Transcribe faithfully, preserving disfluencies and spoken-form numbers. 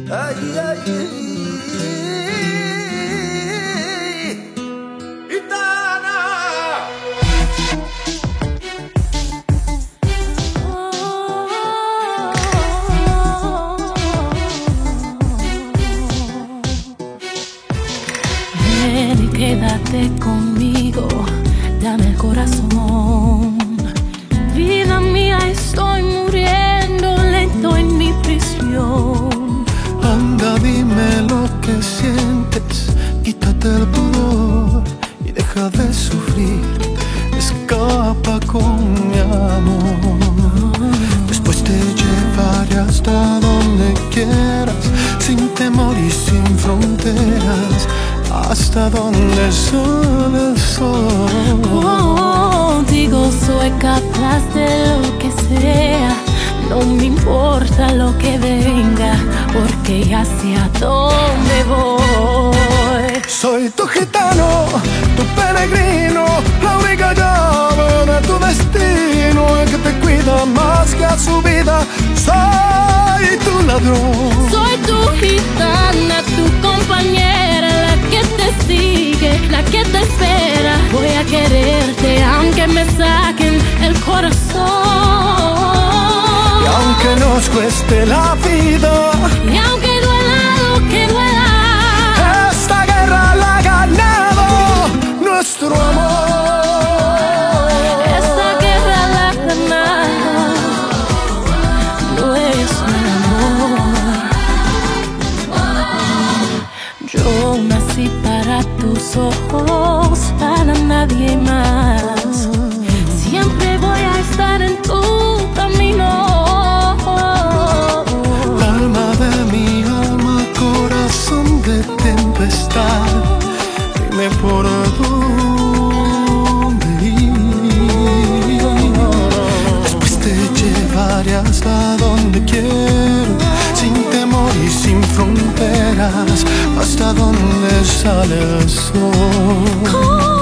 Ay, ay, ay. Gitana. Ven y quédate conmigo, dame el corazón. Vida mía, estoy muriendo lento en mi prisión. Anda, dime lo que sientes, quítate el pudor y deja de sufrir. Escapa con mi amor. Después te llevaré hasta donde quieras, sin temor y sin fronteras, hasta donde sale el sol. Contigo soy capaz de lo que sea, no me importa lo que venga, porque ya sé a dónde voy. Soy tu gitano, tu peregrino, la única llave de tu destino, el que te cuida más que a su vida. Soy tu ladrón. Soy tu gitana, tu compañera, la que te sigue, la que te espera. Voy a quererte aunque me saquen el corazón. Y aunque nos cueste la vida, y aunque duela lo que duela, esta guerra la ha ganado nuestro amor. esta guerra la ha ganado nuestro amor. Yo nací para tus ojos, para nadie más. Siempre voy a estar en tu camino. Alma de mi alma, corazón de tempestad, dime por dónde ir. Después te llevaré hasta donde quiero, sin temor y sin fronteras, hasta donde sale el sol.